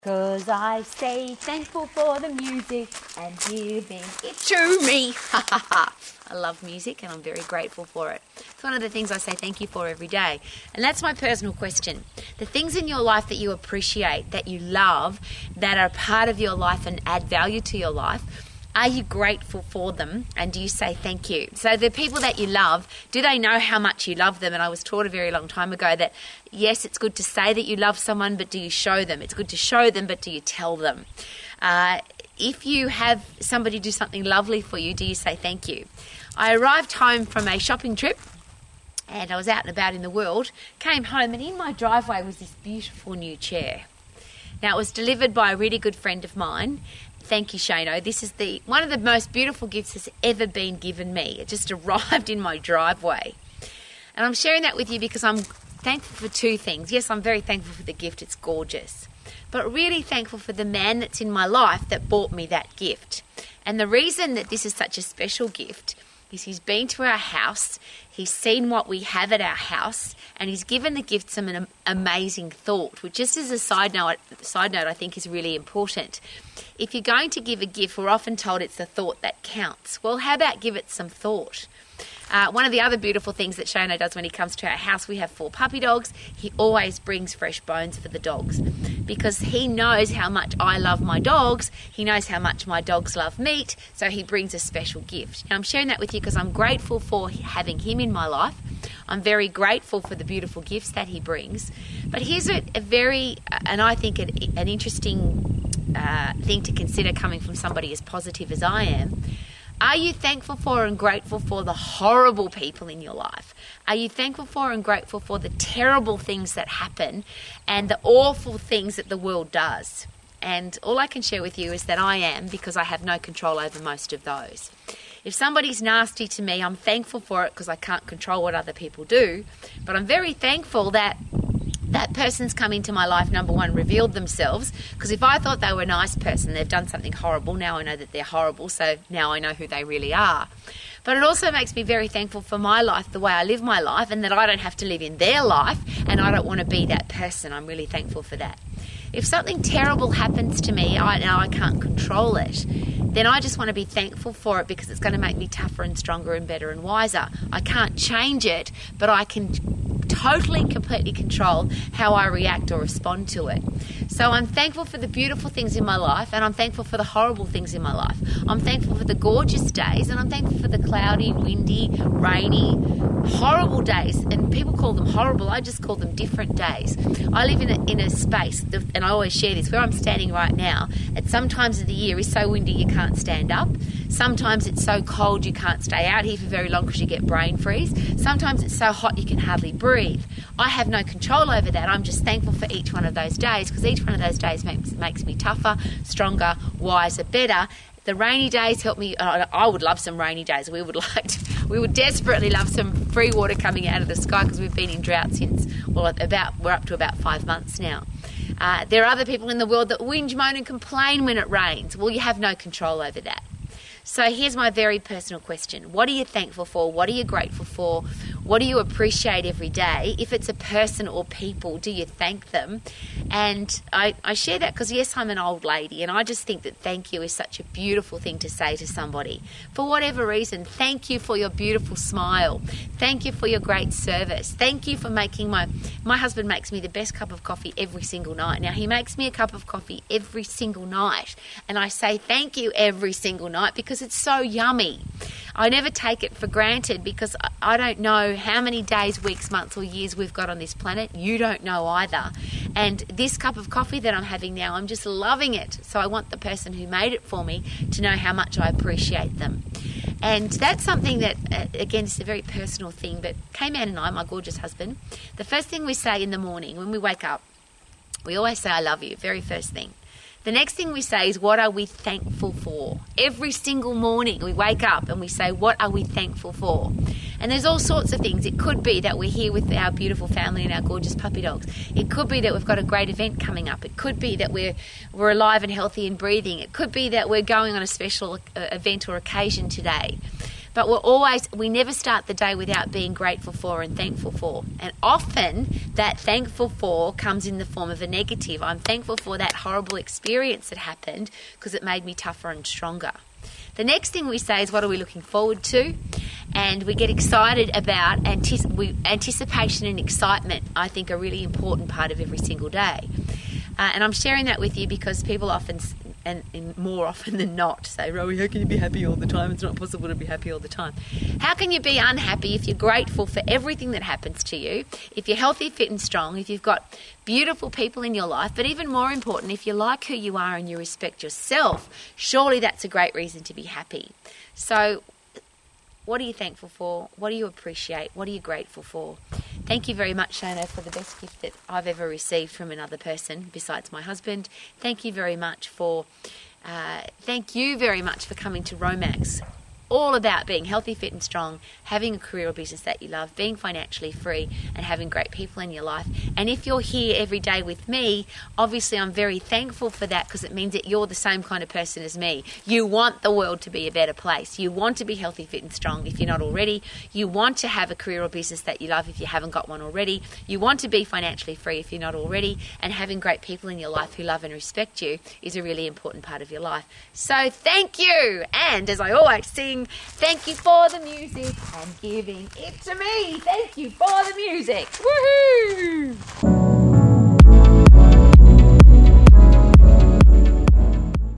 'Cause I stay thankful for the music and giving it to me. I love music and I'm very grateful for it. It's one of the things I say thank you for every day. And that's my personal question. The things in your life that you appreciate, that you love, that are part of your life and add value to your life, are you grateful for them and do you say thank you? So the people that you love, do they know how much you love them? And I was taught a very long time ago that yes, it's good to say that you love someone, but do you show them? It's good to show them, but do you tell them? If you have somebody do something lovely for you, do you say thank you? I arrived home from a shopping trip and I was out and about in the world, came home and in my driveway was this beautiful new chair. Now it was delivered by a really good friend of mine. Thank you, Shano. This is one of the most beautiful gifts that's ever been given me. It just arrived in my driveway. And I'm sharing that with you because I'm thankful for two things. Yes, I'm very thankful for the gift. It's gorgeous. But really thankful for the man that's in my life that bought me that gift. And the reason that this is such a special gift is he's been to our house, he's seen what we have at our house, and he's given the gift some amazing thought, which just as a side note I think is really important. If you're going to give a gift, we're often told it's the thought that counts. Well, how about give it some thought? One of the other beautiful things that Shano does when he comes to our house, we have 4 puppy dogs. He always brings fresh bones for the dogs because he knows how much I love my dogs. He knows how much my dogs love meat, so he brings a special gift. And I'm sharing that with you because I'm grateful for having him in my life. I'm very grateful for the beautiful gifts that he brings. But here's a very, and I think an interesting thing to consider coming from somebody as positive as I am. Are you thankful for and grateful for the horrible people in your life? Are you thankful for and grateful for the terrible things that happen and the awful things that the world does? And all I can share with you is that I am, because I have no control over most of those. If somebody's nasty to me, I'm thankful for it because I can't control what other people do. But I'm very thankful that that person's come into my life, number one, revealed themselves. Because if I thought they were a nice person, they've done something horrible. Now I know that they're horrible, so now I know who they really are. But it also makes me very thankful for my life, the way I live my life, and that I don't have to live in their life, and I don't want to be that person. I'm really thankful for that. If something terrible happens to me, I know I can't control it, then I just want to be thankful for it because it's going to make me tougher and stronger and better and wiser. I can't change it, but I can totally and completely control how I react or respond to it. So I'm thankful for the beautiful things in my life, and I'm thankful for the horrible things in my life. I'm thankful for the gorgeous days, and I'm thankful for the cloudy, windy, rainy, horrible days. And people call them horrible. I just call them different days. I live in a space, and I always share this, where I'm standing right now. At some times of the year, it's so windy you can't stand up. Sometimes it's so cold you can't stay out here for very long because you get brain freeze. Sometimes it's so hot you can hardly breathe. I have no control over that. I'm just thankful for each one of those days because each one of those days makes me tougher, stronger, wiser, better. The rainy days help me. I would love some rainy days. We would desperately love some free water coming out of the sky because we've been in drought since, we're up to about 5 months now. There are other people in the world that whinge, moan and complain when it rains. Well, you have no control over that. So here's my very personal question. What are you thankful for? What are you grateful for? What do you appreciate every day? If it's a person or people, do you thank them? And I share that because, yes, I'm an old lady, and I just think that thank you is such a beautiful thing to say to somebody. For whatever reason, thank you for your beautiful smile. Thank you for your great service. Thank you for making my husband makes me the best cup of coffee every single night. Now, he makes me a cup of coffee every single night, and I say thank you every single night because it's so yummy. I never take it for granted because I don't know how many days, weeks, months or years we've got on this planet. You don't know either. And this cup of coffee that I'm having now, I'm just loving it. So I want the person who made it for me to know how much I appreciate them. And that's something that, again, it's a very personal thing, but K-Man and I, my gorgeous husband, the first thing we say in the morning when we wake up, we always say, I love you, very first thing. The next thing we say is, what are we thankful for? Every single morning we wake up and we say, what are we thankful for? And there's all sorts of things. It could be that we're here with our beautiful family and our gorgeous puppy dogs. It could be that we've got a great event coming up. It could be that we're alive and healthy and breathing. It could be that we're going on a special event or occasion today. But we never start the day without being grateful for and thankful for. And often that thankful for comes in the form of a negative. I'm thankful for that horrible experience that happened because it made me tougher and stronger. The next thing we say is, what are we looking forward to? And we get excited about anticipation and excitement, I think, are a really important part of every single day. And I'm sharing that with you because people often, and more often than not, say, Rowie, how can you be happy all the time? It's not possible to be happy all the time. How can you be unhappy if you're grateful for everything that happens to you, if you're healthy, fit and strong, if you've got beautiful people in your life, but even more important, if you like who you are and you respect yourself, surely that's a great reason to be happy. So what are you thankful for? What do you appreciate? What are you grateful for? Thank you very much, Shona, for the best gift that I've ever received from another person besides my husband. Thank you very much for coming to Romax. All about being healthy, fit and strong, having a career or business that you love, being financially free and having great people in your life. And if you're here every day with me, obviously I'm very thankful for that because it means that you're the same kind of person as me. You want the world to be a better place. You want to be healthy, fit and strong if you're not already. You want to have a career or business that you love if you haven't got one already. You want to be financially free if you're not already. And having great people in your life who love and respect you is a really important part of your life. So thank you. And as I always sing, thank you for the music and giving it to me. Thank you for the music. Woohoo!